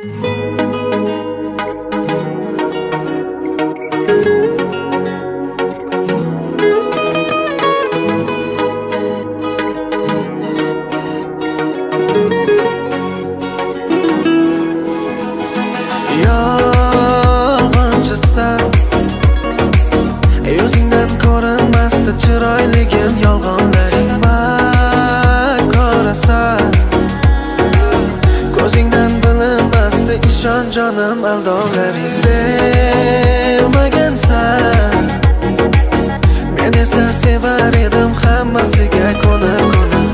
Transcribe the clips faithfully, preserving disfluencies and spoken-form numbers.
Yolg'onchisan, yuzingdan ko'rinmasdi chiroyligim, yolg'onlaring makorasan. Ko'zingdan bilinmasdi ishon jonim aldovlaring, sevmagansan. Men esa sevar edim hammasiga ko'nib-ko'nib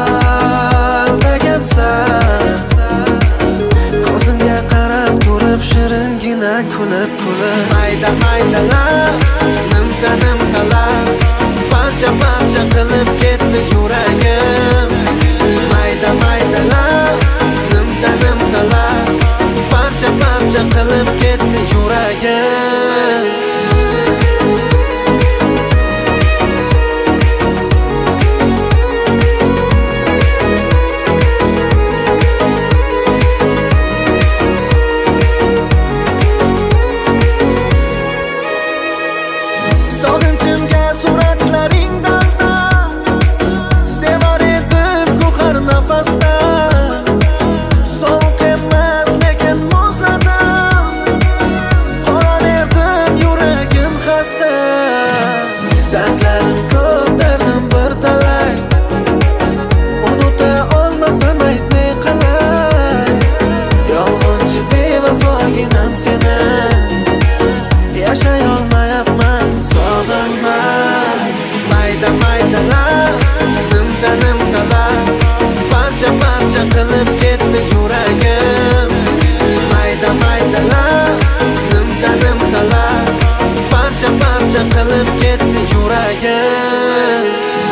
aldagansan. Ko'zimga qarab turib shiringina kulib-kulib mayda-maydalar, nimta-nimtalar parcha-parcha qilib ketdi yuragim. Mayda-maydalar, nimta-nimtalar parcha-parcha qilib ketdi yuragim. Sog'inchimga suratlaringdan sevar edim ko'har nafasda. Sovuq emas lekin muzladim, qolaverdim yuragim xasta. Dardlarim ko'p, dardim bir talay, unuta olmasam ayt ne qilay. Yolg'onchi bevafoginam seni, yashay olmayapman sog'inma. Mayda-maydalar, nimta-nimtalar parcha-parcha qilib ketdi yuragim. Mayda-maydalar, nimta-nimtalar parcha-parcha qilib ketdi yuragim.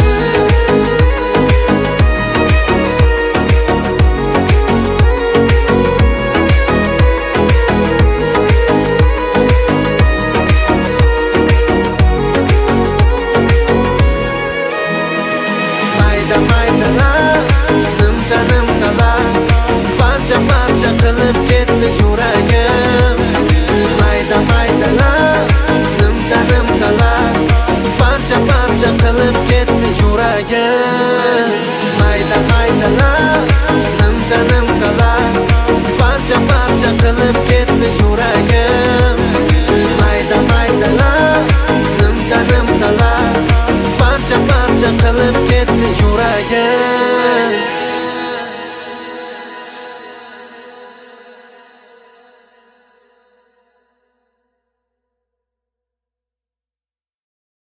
Mayda-maydalar, nimta-nimtalar parcha-parcha qilib ketdi yuragim. Mayda-maydalar, nimta-nimtalar parcha-parcha qilib ketdi yuragim.